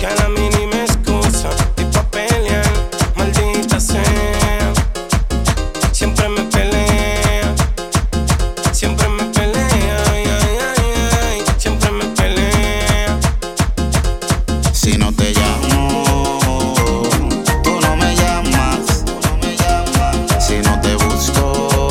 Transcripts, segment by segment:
busca la mínima excusa y pa' pelear, maldita sea. Siempre me pelea, siempre me pelea, ay, ay, ay, ay, siempre me pelea. Si no te llamo, tú no me llamas. Si no te busco,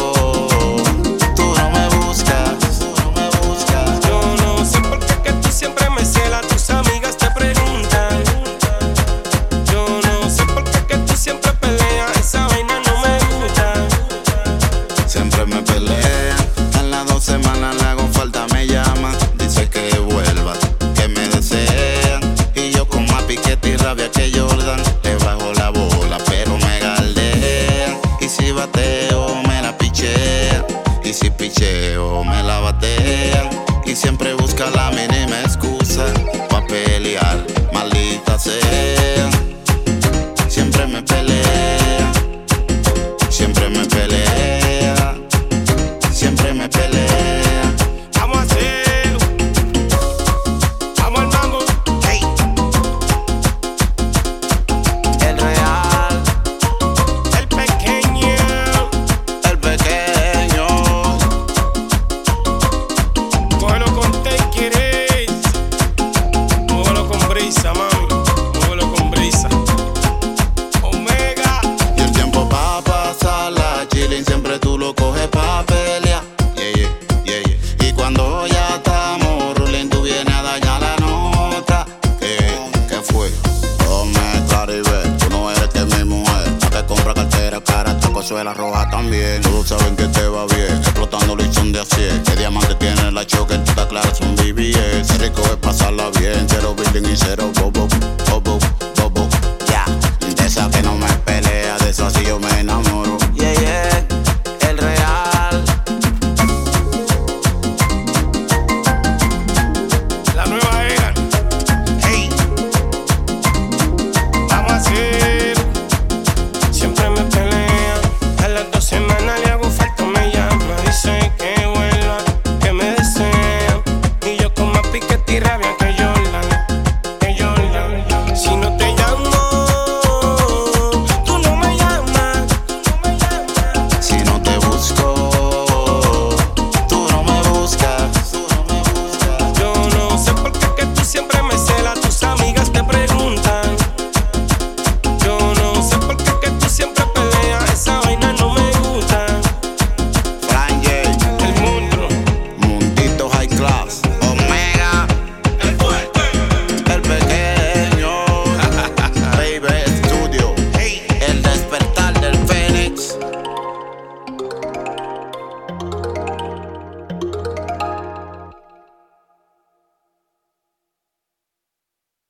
tú no me buscas. Yo no sé por qué que tú siempre me celas, tus amigas te preguntan. Yo no sé por qué que tú siempre peleas, esa vaina no me gusta. Siempre me pelean, en las 2 semanas le hago falta, me llaman. Dice que vuelva, que me desean. Y yo con más piquete y rabia que Jordan, le bajo la bola pero me galdean. Y si bateo me la pichean, y si picheo me la batean. Y siempre busca la mínima excusa pa' pelear, maldita sea. Siempre me pelea, siempre me pelea, siempre me pelea. Vamos a hacerlo, vamos al mambo. Hey. El real, El pequeño, el pequeño. cógelo con take it easy. Cógelo con brisa, mami, cógelo con brisa. Omega, Y el tiempo pa' pasar la chilling, siempre tú lo coges pa' pelear. Yeah, yeah, yeah, yeah. Y cuando ya estamos rolling, tú vienes a dañar la nota. ¿Qué fue? Tome Caribe, tú no eres que mi mujer. La que compra cartera cara, tacozuela roja también. Todos saben que te va bien, explotando lechón de a 100. Que diamante tiene la choque, tú estás clara, son BBS. Rico es pasarla bien, cero building y cero bobo.